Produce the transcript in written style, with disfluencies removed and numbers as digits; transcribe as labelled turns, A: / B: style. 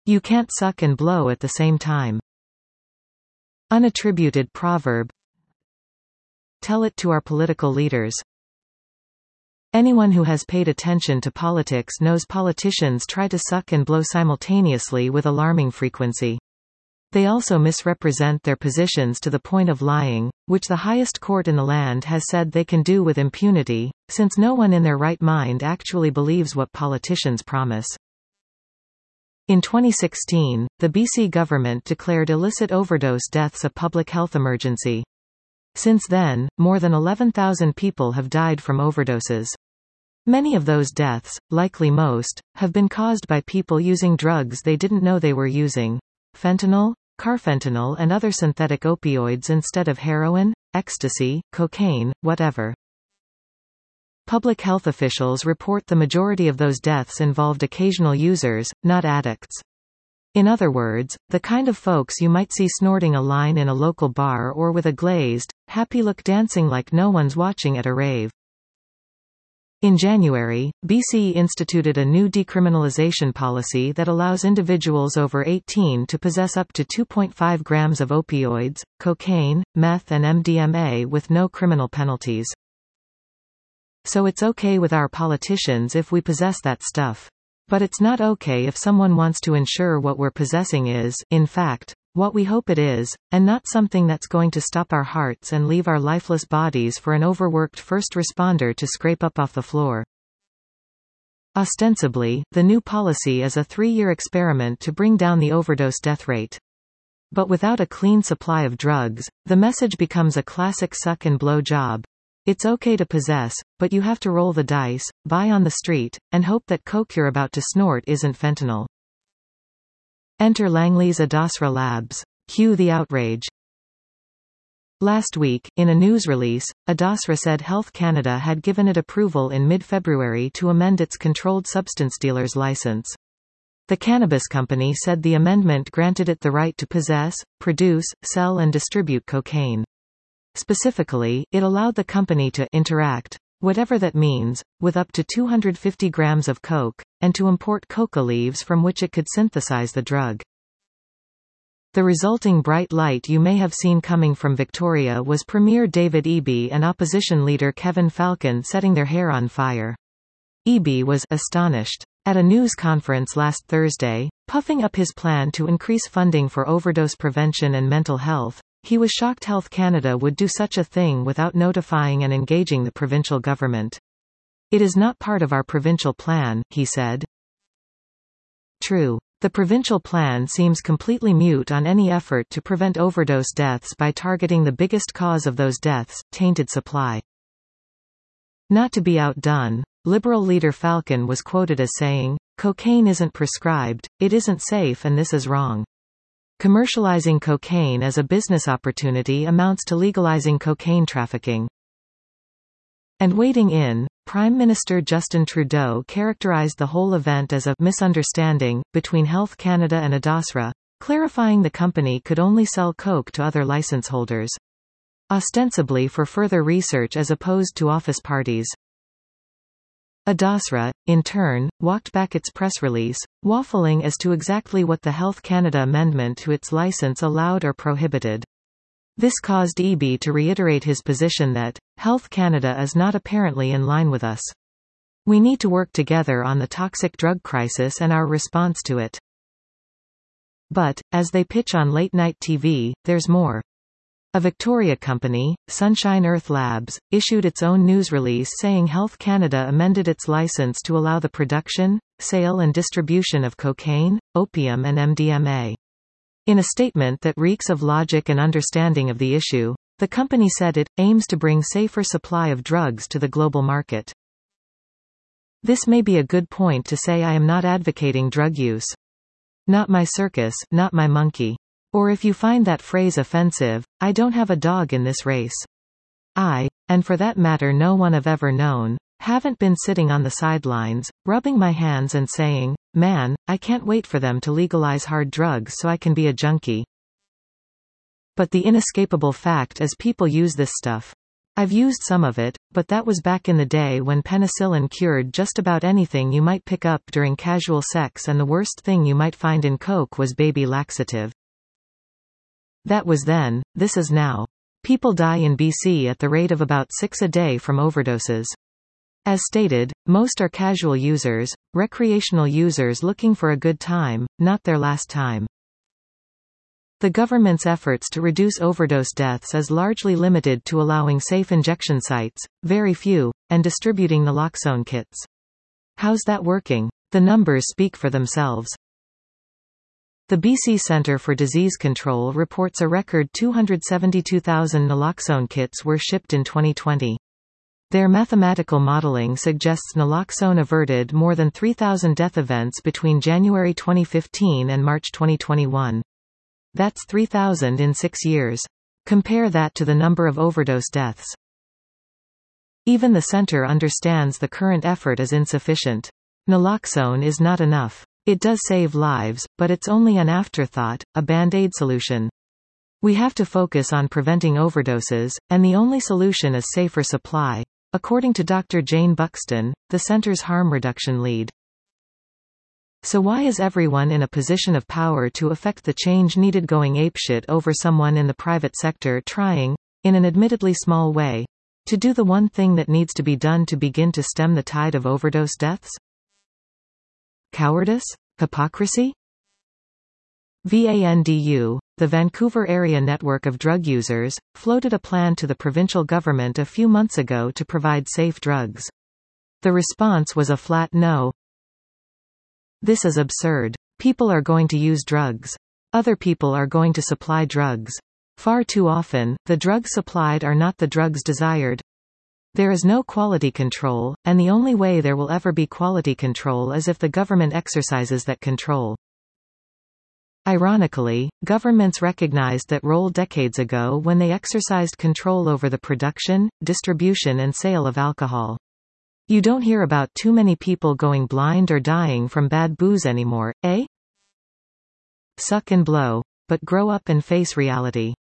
A: You can't suck and blow at the same time. Unattributed proverb. Tell it to our political leaders. Anyone who has paid attention to politics knows politicians try to suck and blow simultaneously with alarming frequency. They also misrepresent their positions to the point of lying, which the highest court in the land has said they can do with impunity, since no one in their right mind actually believes what politicians promise. In 2016, the BC government declared illicit overdose deaths a public health emergency. Since then, more than 11,000 people have died from overdoses. Many of those deaths, likely most, have been caused by people using drugs they didn't know they were using. Fentanyl, carfentanil and other synthetic opioids instead of heroin, ecstasy, cocaine, whatever. Public health officials report the majority of those deaths involved occasional users, not addicts. In other words, the kind of folks you might see snorting a line in a local bar or with a glazed, happy look dancing like no one's watching at a rave. In January, BC instituted a new decriminalization policy that allows individuals over 18 to possess up to 2.5 grams of opioids, cocaine, meth and MDMA with no criminal penalties. So it's okay with our politicians if we possess that stuff. But it's not okay if someone wants to ensure what we're possessing is, in fact, what we hope it is, and not something that's going to stop our hearts and leave our lifeless bodies for an overworked first responder to scrape up off the floor. Ostensibly, the new policy is a 3-year experiment to bring down the overdose death rate. But without a clean supply of drugs, the message becomes a classic suck and blow job. It's okay to possess, but you have to roll the dice, buy on the street, and hope that coke you're about to snort isn't fentanyl. Enter Langley's Adasra Labs. Cue the outrage. Last week, in a news release, Adasra said Health Canada had given it approval in mid-February to amend its controlled substance dealer's license. The cannabis company said the amendment granted it the right to possess, produce, sell and distribute cocaine. Specifically, it allowed the company to interact, whatever that means, with up to 250 grams of coke, and to import coca leaves from which it could synthesize the drug. The resulting bright light you may have seen coming from Victoria was Premier David Eby and opposition leader Kevin Falcon setting their hair on fire. Eby was astonished. At a news conference last Thursday, puffing up his plan to increase funding for overdose prevention and mental health, he was shocked Health Canada would do such a thing without notifying and engaging the provincial government. It is not part of our provincial plan, he said. True. The provincial plan seems completely mute on any effort to prevent overdose deaths by targeting the biggest cause of those deaths, tainted supply. Not to be outdone, Liberal leader Falcon was quoted as saying, "Cocaine isn't prescribed, it isn't safe and this is wrong. Commercializing cocaine as a business opportunity amounts to legalizing cocaine trafficking." And weighing in, Prime Minister Justin Trudeau characterized the whole event as a misunderstanding between Health Canada and Adasra, clarifying the company could only sell coke to other license holders, ostensibly for further research as opposed to office parties. Adasra, in turn, walked back its press release, waffling as to exactly what the Health Canada amendment to its license allowed or prohibited. This caused Eby to reiterate his position that, Health Canada is not apparently in line with us. We need to work together on the toxic drug crisis and our response to it. But, as they pitch on late-night TV, there's more. A Victoria company, Sunshine Earth Labs, issued its own news release saying Health Canada amended its license to allow the production, sale and distribution of cocaine, opium and MDMA. In a statement that reeks of logic and understanding of the issue, the company said it aims to bring safer supply of drugs to the global market. This may be a good point to say I am not advocating drug use. Not my circus, not my monkey. Or if you find that phrase offensive, I don't have a dog in this race. I, and for that matter no one I've ever known, haven't been sitting on the sidelines, rubbing my hands and saying, man, I can't wait for them to legalize hard drugs so I can be a junkie. But the inescapable fact is people use this stuff. I've used some of it, but that was back in the day when penicillin cured just about anything you might pick up during casual sex, and the worst thing you might find in Coke was baby laxative. That was then, this is now. People die in BC at the rate of about 6 a day from overdoses. As stated, most are casual users, recreational users looking for a good time, not their last time. The government's efforts to reduce overdose deaths is largely limited to allowing safe injection sites, very few, and distributing naloxone kits. How's that working? The numbers speak for themselves. The BC Centre for Disease Control reports a record 272,000 naloxone kits were shipped in 2020. Their mathematical modelling suggests naloxone averted more than 3,000 death events between January 2015 and March 2021. That's 3,000 in 6 years. Compare that to the number of overdose deaths. Even the centre understands the current effort is insufficient. Naloxone is not enough. It does save lives, but it's only an afterthought, a band-aid solution. We have to focus on preventing overdoses, and the only solution is safer supply, according to Dr. Jane Buxton, the center's harm reduction lead. So why is everyone in a position of power to effect the change needed going apeshit over someone in the private sector trying, in an admittedly small way, to do the one thing that needs to be done to begin to stem the tide of overdose deaths? Cowardice? Hypocrisy? VANDU, the Vancouver Area Network of Drug Users, floated a plan to the provincial government a few months ago to provide safe drugs. The response was a flat no. This is absurd. People are going to use drugs. Other people are going to supply drugs. Far too often, the drugs supplied are not the drugs desired. There is no quality control, and the only way there will ever be quality control is if the government exercises that control. Ironically, governments recognized that role decades ago when they exercised control over the production, distribution and sale of alcohol. You don't hear about too many people going blind or dying from bad booze anymore, eh? Suck and blow. But grow up and face reality.